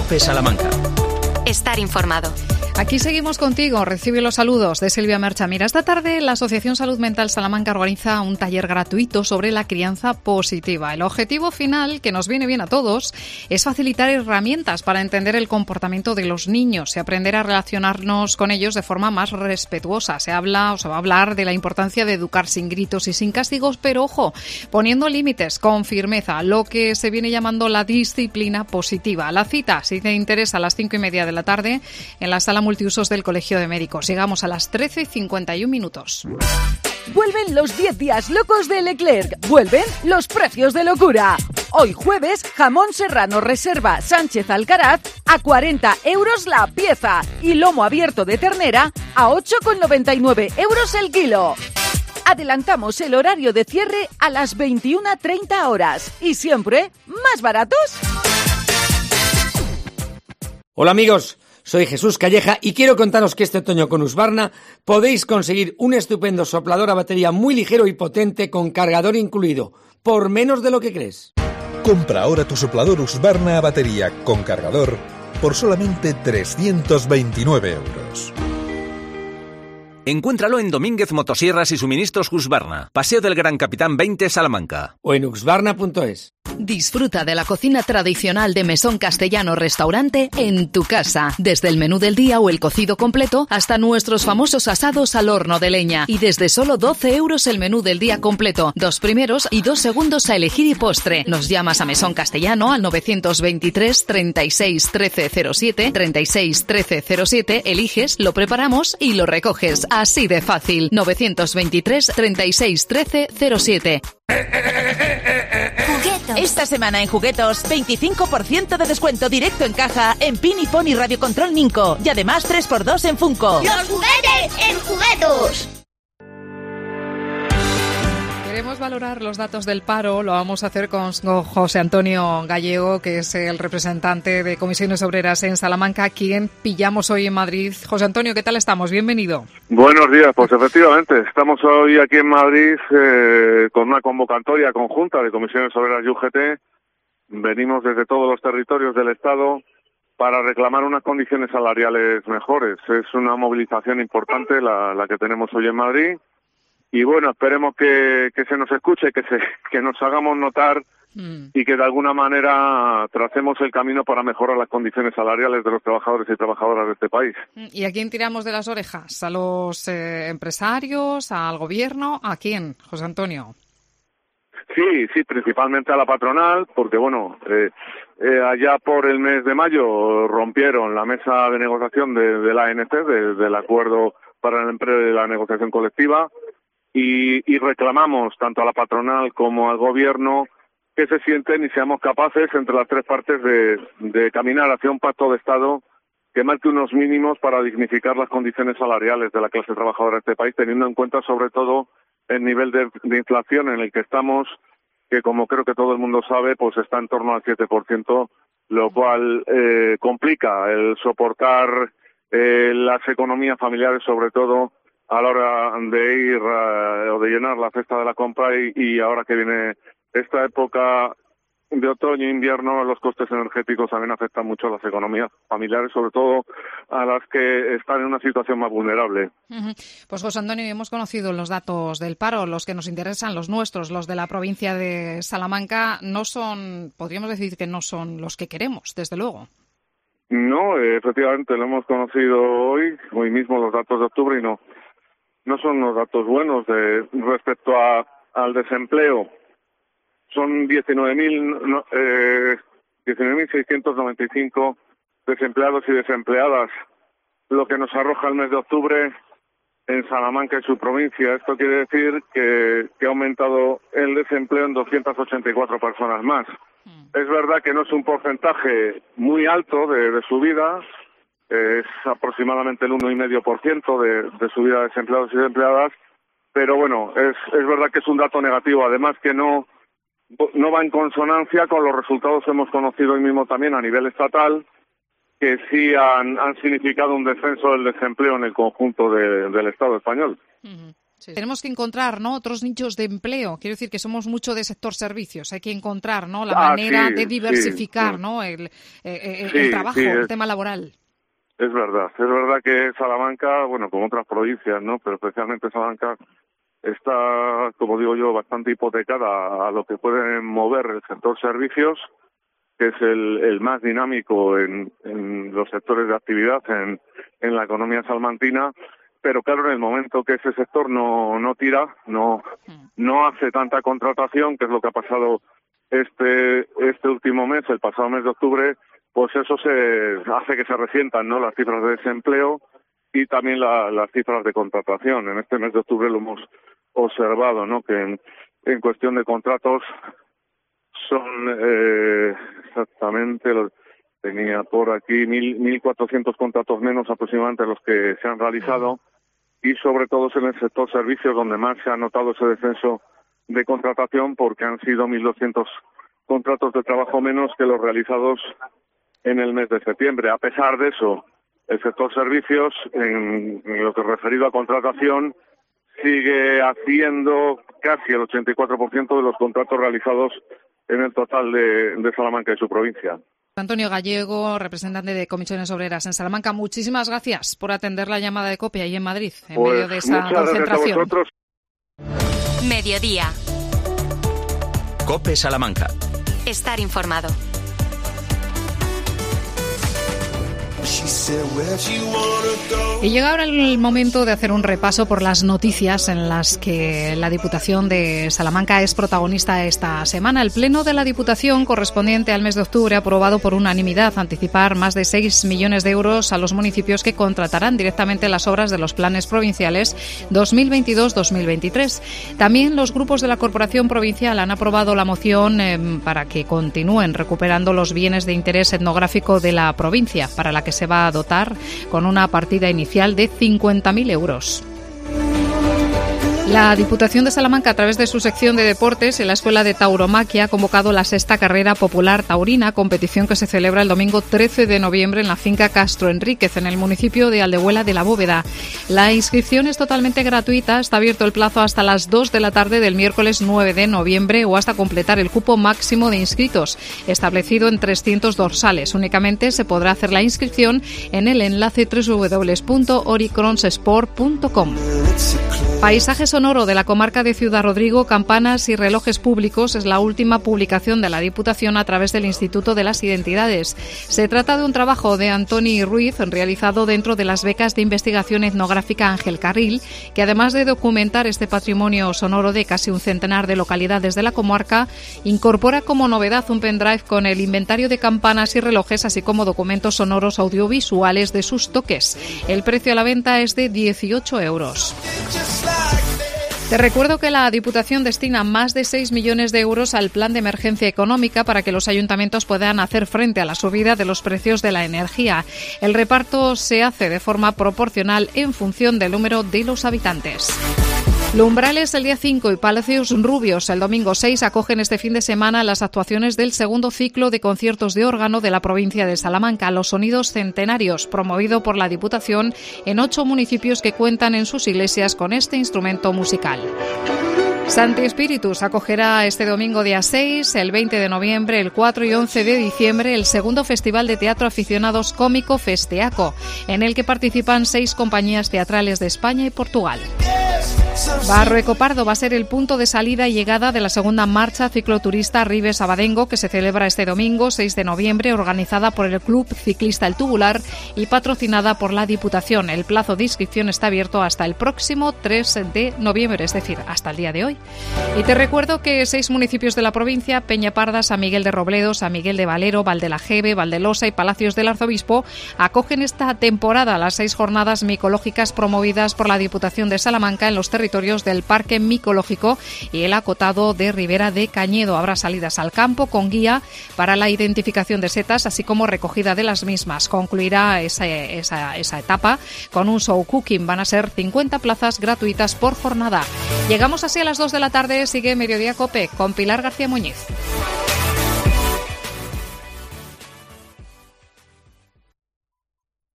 COPE Salamanca. Estar informado. Aquí seguimos contigo. Recibe los saludos de Silvia Mercha. Mira, esta tarde la Asociación Salud Mental Salamanca organiza un taller gratuito sobre la crianza positiva. El objetivo final, que nos viene bien a todos, es facilitar herramientas para entender el comportamiento de los niños y aprender a relacionarnos con ellos de forma más respetuosa. Se va a hablar de la importancia de educar sin gritos y sin castigos, pero ojo, poniendo límites con firmeza, lo que se viene llamando la disciplina positiva. La cita, si te interesa, a las 5:30 de la tarde en la sala multiusos del Colegio de Médicos. Llegamos a las 13:51. Vuelven los 10 días locos de Leclerc. Vuelven los precios de locura. Hoy jueves, jamón serrano reserva Sánchez Alcaraz a 40 euros la pieza y lomo abierto de ternera a 8,99 euros el kilo. Adelantamos el horario de cierre a las 21:30 horas. ¿Y siempre más baratos? Hola amigos, soy Jesús Calleja y quiero contaros que este otoño con Husqvarna podéis conseguir un estupendo soplador a batería muy ligero y potente con cargador incluido, por menos de lo que crees. Compra ahora tu soplador Husqvarna a batería con cargador por solamente 329 euros. Encuéntralo en Domínguez Motosierras y Suministros Husqvarna, Paseo del Gran Capitán 20, Salamanca. O en husqvarna.es. Disfruta de la cocina tradicional de Mesón Castellano Restaurante en tu casa. Desde el menú del día o el cocido completo hasta nuestros famosos asados al horno de leña. Y desde solo 12 euros el menú del día completo. 2 primeros y 2 segundos a elegir y postre. Nos llamas a Mesón Castellano al 923 36 1307, 36 1307, eliges, lo preparamos y lo recoges. Así de fácil. 923 36 1307. Esta semana en Juguetos, 25% de descuento directo en caja en Pin y Pony Radio Control Ninco y además 3x2 en Funko. ¡Los juguetes en Juguetos! Queremos valorar los datos del paro. Lo vamos a hacer con José Antonio Gallego, que es el representante de Comisiones Obreras en Salamanca, quien pillamos hoy en Madrid. José Antonio, ¿qué tal estamos? Bienvenido. Buenos días. Pues efectivamente, estamos hoy aquí en Madrid con una convocatoria conjunta de Comisiones Obreras y UGT. Venimos desde todos los territorios del Estado para reclamar unas condiciones salariales mejores. Es una movilización importante la que tenemos hoy en Madrid. Y bueno, esperemos que se nos escuche, que nos hagamos notar y que de alguna manera tracemos el camino para mejorar las condiciones salariales de los trabajadores y trabajadoras de este país. ¿Y a quién tiramos de las orejas? ¿A los empresarios? ¿Al gobierno? ¿A quién, José Antonio? Sí, principalmente a la patronal, porque bueno, allá por el mes de mayo rompieron la mesa de negociación de la ANC, del acuerdo para el empleo y la negociación colectiva. Y reclamamos tanto a la patronal como al gobierno que se sienten y seamos capaces entre las tres partes de caminar hacia un pacto de Estado que marque unos mínimos para dignificar las condiciones salariales de la clase trabajadora de este país, teniendo en cuenta sobre todo el nivel de inflación en el que estamos, que como creo que todo el mundo sabe, pues está en torno al 7%, lo cual complica el soportar las economías familiares, sobre todo a la hora de ir o de llenar la cesta de la compra y ahora que viene esta época de otoño e invierno, los costes energéticos también afectan mucho a las economías familiares, sobre todo a las que están en una situación más vulnerable. Pues José Antonio, hemos conocido los datos del paro, los que nos interesan, los nuestros, los de la provincia de Salamanca, no son, podríamos decir que no son los que queremos, desde luego. No, efectivamente lo hemos conocido hoy mismo los datos de octubre y no son unos datos buenos respecto al desempleo. Son 19.695 desempleados y desempleadas lo que nos arroja el mes de octubre en Salamanca y su provincia. Esto quiere decir que ha aumentado el desempleo en 284 personas más. Es verdad que no es un porcentaje muy alto de subida, es aproximadamente el 1,5% de subida de desempleados y desempleadas, pero bueno, es verdad que es un dato negativo, además que no va en consonancia con los resultados que hemos conocido hoy mismo también a nivel estatal, que sí han significado un descenso del desempleo en el conjunto del Estado español. Sí. Tenemos que encontrar, ¿no?, otros nichos de empleo. Quiero decir que somos mucho de sector servicios. Hay que encontrar, ¿no?, la manera de diversificar, ¿no?, el trabajo, el tema laboral. Es verdad que Salamanca, bueno, como otras provincias, ¿no?, pero especialmente Salamanca está, como digo yo, bastante hipotecada a lo que puede mover el sector servicios, que es el más dinámico en los sectores de actividad en la economía salmantina. Pero claro, en el momento que ese sector no tira, no hace tanta contratación, que es lo que ha pasado este último mes, el pasado mes de octubre, pues eso hace que se resientan, ¿no?, las cifras de desempleo y también las cifras de contratación. En este mes de octubre lo hemos observado, ¿no?, que en cuestión de contratos son exactamente los... Tenía por aquí 1.400 contratos menos aproximadamente los que se han realizado, y sobre todo es en el sector servicios donde más se ha notado ese descenso de contratación, porque han sido 1.200 contratos de trabajo menos que los realizados en el mes de septiembre. A pesar de eso, el sector servicios, en lo que es referido a contratación, sigue haciendo casi el 84% de los contratos realizados en el total de Salamanca y su provincia. Antonio Gallego, representante de Comisiones Obreras en Salamanca, muchísimas gracias por atender la llamada de COPE ahí en Madrid, en medio de esa concentración. A vosotros. Mediodía. COPE Salamanca. Estar informado. Y llega ahora el momento de hacer un repaso por las noticias en las que la Diputación de Salamanca es protagonista esta semana. El Pleno de la Diputación, correspondiente al mes de octubre, ha aprobado por unanimidad anticipar más de 6 millones de euros a los municipios que contratarán directamente las obras de los planes provinciales 2022-2023. También los grupos de la Corporación Provincial han aprobado la moción para que continúen recuperando los bienes de interés etnográfico de la provincia, para la que se va a dotar con una partida inicial de 50.000 euros. La Diputación de Salamanca, a través de su sección de deportes en la Escuela de Tauromaquia, ha convocado la 6ª Carrera Popular Taurina, competición que se celebra el domingo 13 de noviembre en la finca Castro Enríquez, en el municipio de Aldehuela de la Bóveda. La inscripción es totalmente gratuita, está abierto el plazo hasta las 2 de la tarde del miércoles 9 de noviembre o hasta completar el cupo máximo de inscritos, establecido en 300 dorsales. Únicamente se podrá hacer la inscripción en el enlace www.oricronsport.com. Paisaje sonoro de la comarca de Ciudad Rodrigo, campanas y relojes públicos es la última publicación de la Diputación a través del Instituto de las Identidades. Se trata de un trabajo de Antoni Ruiz realizado dentro de las becas de investigación etnográfica Ángel Carril, que además de documentar este patrimonio sonoro de casi un centenar de localidades de la comarca, incorpora como novedad un pendrive con el inventario de campanas y relojes, así como documentos sonoros audiovisuales de sus toques. El precio a la venta es de 18 euros. Te recuerdo que la Diputación destina más de 6 millones de euros al Plan de Emergencia Económica para que los ayuntamientos puedan hacer frente a la subida de los precios de la energía. El reparto se hace de forma proporcional en función del número de los habitantes. Lumbrales el día 5 y Palacios Rubios el domingo 6 acogen este fin de semana las actuaciones del segundo ciclo de conciertos de órgano de la provincia de Salamanca, Los Sonidos Centenarios, promovido por la Diputación en 8 municipios que cuentan en sus iglesias con este instrumento musical. Santi Spíritus acogerá este domingo día 6, el 20 de noviembre, el 4 y 11 de diciembre el segundo Festival de Teatro Aficionados Cómico Festeaco, en el que participan 6 compañías teatrales de España y Portugal. Barrueco Pardo va a ser el punto de salida y llegada de la segunda marcha cicloturista Ribes Abadengo, que se celebra este domingo 6 de noviembre, organizada por el Club Ciclista El Tubular y patrocinada por la Diputación. El plazo de inscripción está abierto hasta el próximo 3 de noviembre, es decir, hasta el día de hoy. Y te recuerdo que 6 municipios de la provincia, Peñaparda, San Miguel de Robledo, San Miguel de Valero, Valdelajeve, Valdelosa y Palacios del Arzobispo, acogen esta temporada las 6 jornadas micológicas promovidas por la Diputación de Salamanca en los territorios del Parque Micológico y el acotado de Ribera de Cañedo. Habrá salidas al campo con guía para la identificación de setas, así como recogida de las mismas. Concluirá esa etapa con un show cooking. Van a ser 50 plazas gratuitas por jornada. Llegamos así a las 2 de la tarde. Sigue Mediodía COPE con Pilar García Muñiz.